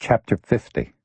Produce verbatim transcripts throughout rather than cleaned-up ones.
Chapter fifty.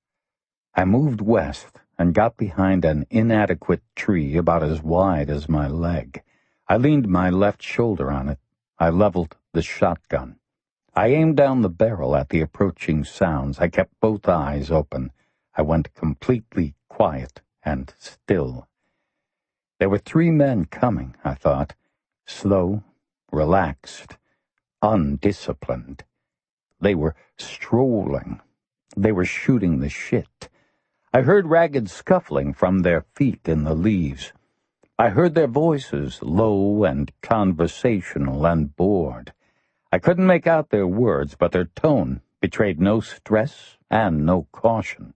I moved west and got behind an inadequate tree about as wide as my leg. I leaned my left shoulder on it. I leveled the shotgun. I aimed down the barrel at the approaching sounds. I kept both eyes open. I went completely quiet and still. There were three men coming, I thought. Slow, relaxed, undisciplined. They were strolling. They were shooting the shit. I heard ragged scuffling from their feet in the leaves. I heard their voices, low and conversational and bored. I couldn't make out their words, but their tone betrayed no stress and no caution.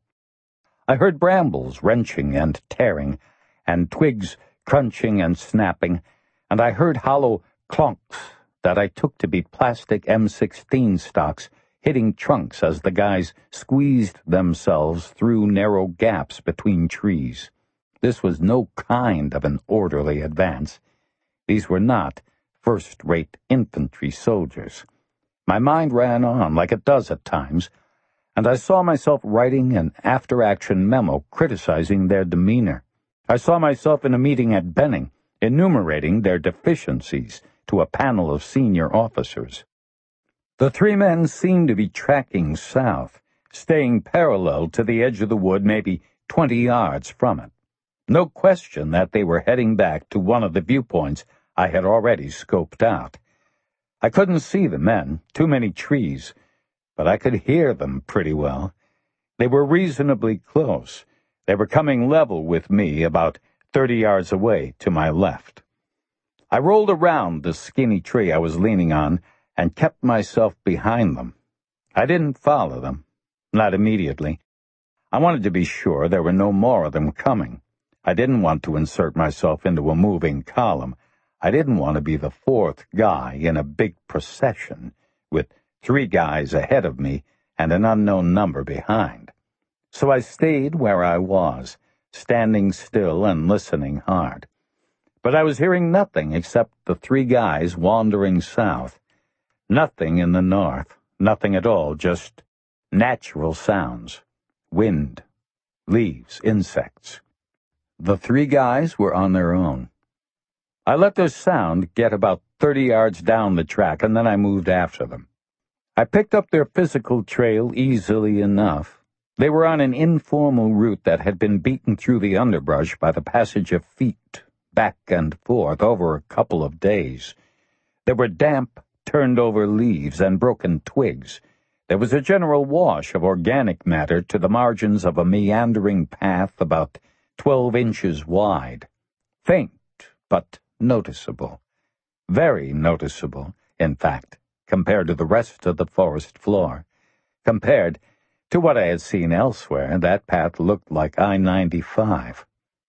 I heard brambles wrenching and tearing, and twigs crunching and snapping, and I heard hollow clonks that I took to be plastic M sixteen stocks hitting trunks as the guys squeezed themselves through narrow gaps between trees. This was no kind of an orderly advance. These were not first-rate infantry soldiers. My mind ran on like it does at times, and I saw myself writing an after-action memo criticizing their demeanor. I saw myself in a meeting at Benning, enumerating their deficiencies to a panel of senior officers. The three men seemed to be tracking south, staying parallel to the edge of the wood maybe twenty yards from it. No question that they were heading back to one of the viewpoints I had already scoped out. I couldn't see the men, too many trees, but I could hear them pretty well. They were reasonably close. They were coming level with me about thirty yards away to my left. I rolled around the skinny tree I was leaning on and kept myself behind them. I didn't follow them, not immediately. I wanted to be sure there were no more of them coming. I didn't want to insert myself into a moving column. I didn't want to be the fourth guy in a big procession, with three guys ahead of me and an unknown number behind. So I stayed where I was, standing still and listening hard. But I was hearing nothing except the three guys wandering south. Nothing in the north, nothing at all, just natural sounds. Wind, leaves, insects. The three guys were on their own. I let their sound get about thirty yards down the track, and then I moved after them. I picked up their physical trail easily enough. They were on an informal route that had been beaten through the underbrush by the passage of feet, back and forth, over a couple of days. There were damp, turned-over leaves and broken twigs. There was a general wash of organic matter to the margins of a meandering path about twelve inches wide. Faint, but noticeable. Very noticeable, in fact, compared to the rest of the forest floor. Compared to what I had seen elsewhere, that path looked like I ninety-five.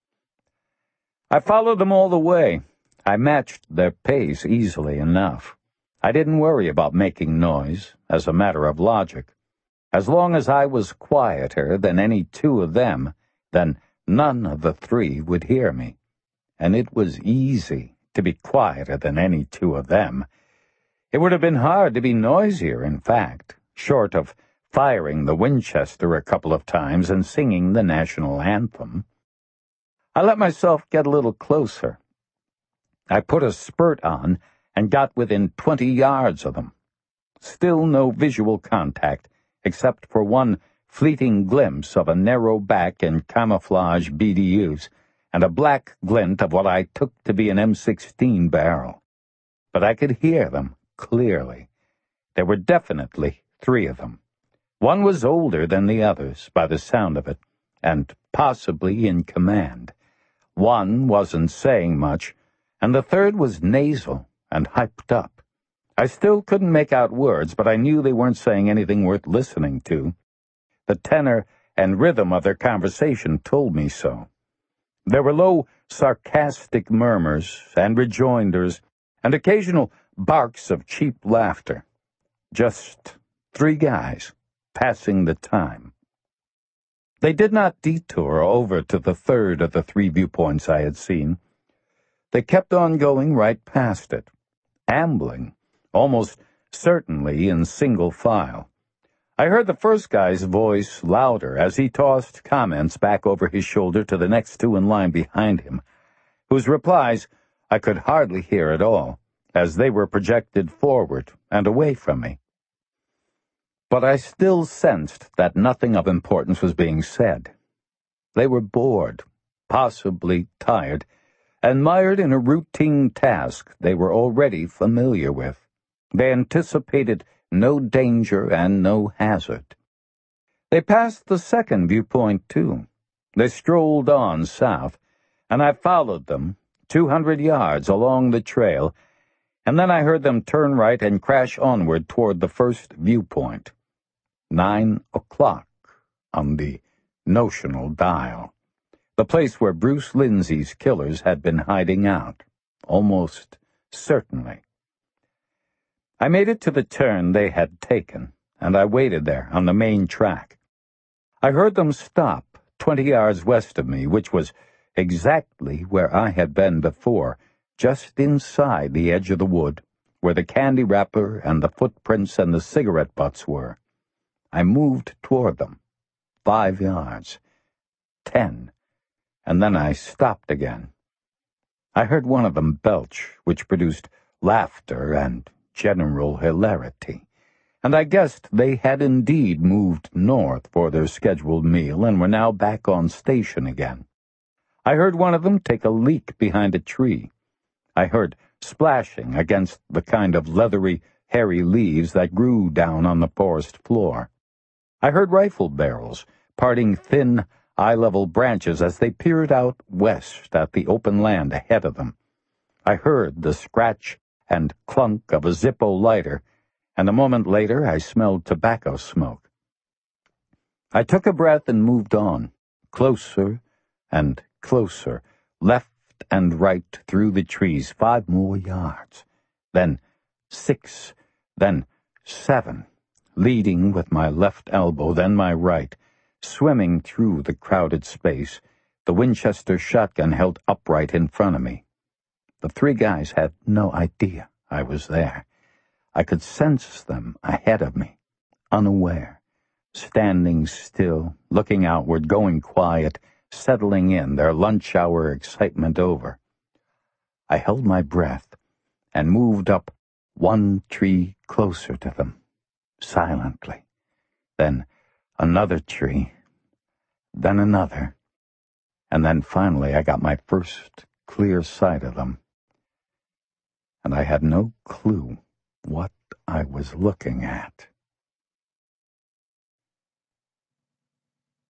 I followed them all the way. I matched their pace easily enough. I didn't worry about making noise, as a matter of logic. As long as I was quieter than any two of them, then none of the three would hear me. And it was easy to be quieter than any two of them. It would have been hard to be noisier, in fact, short of firing the Winchester a couple of times and singing the national anthem. I let myself get a little closer. I put a spurt on and got within twenty yards of them. Still no visual contact, except for one fleeting glimpse of a narrow back and camouflage B D Us, and a black glint of what I took to be an M sixteen barrel. But I could hear them clearly. There were definitely three of them. One was older than the others, by the sound of it, and possibly in command. One wasn't saying much, and the third was nasal and hyped up. I still couldn't make out words, but I knew they weren't saying anything worth listening to. The tenor and rhythm of their conversation told me so. There were low, sarcastic murmurs and rejoinders, and occasional barks of cheap laughter. Just three guys, passing the time. They did not detour over to the third of the three viewpoints I had seen. They kept on going right past it, ambling, almost certainly in single file. I heard the first guy's voice louder as he tossed comments back over his shoulder to the next two in line behind him, whose replies I could hardly hear at all, as they were projected forward and away from me. But I still sensed that nothing of importance was being said. They were bored, possibly tired, and mired in a routine task they were already familiar with. They anticipated no danger and no hazard. They passed the second viewpoint, too. They strolled on south, and I followed them two hundred yards along the trail, and then I heard them turn right and crash onward toward the first viewpoint. Nine o'clock on the notional dial. The place where Bruce Lindsay's killers had been hiding out, almost certainly. I made it to the turn they had taken, and I waited there on the main track. I heard them stop twenty yards west of me, which was exactly where I had been before, just inside the edge of the wood, where the candy wrapper and the footprints and the cigarette butts were. I moved toward them. Five yards. Ten. And then I stopped again. I heard one of them belch, which produced laughter and general hilarity, and I guessed they had indeed moved north for their scheduled meal and were now back on station again. I heard one of them take a leak behind a tree. I heard splashing against the kind of leathery, hairy leaves that grew down on the forest floor. I heard rifle barrels parting thin, eye-level branches as they peered out west at the open land ahead of them. I heard the scratch and clunk of a Zippo lighter, and a moment later I smelled tobacco smoke. I took a breath and moved on, closer and closer, left and right through the trees, five more yards, then six, then seven, leading with my left elbow, then my right, swimming through the crowded space, the Winchester shotgun held upright in front of me. The three guys had no idea I was there. I could sense them ahead of me, unaware, standing still, looking outward, going quiet, settling in, their lunch hour excitement over. I held my breath and moved up one tree closer to them, silently. Then another tree, then another, and then finally I got my first clear sight of them. And I had no clue what I was looking at.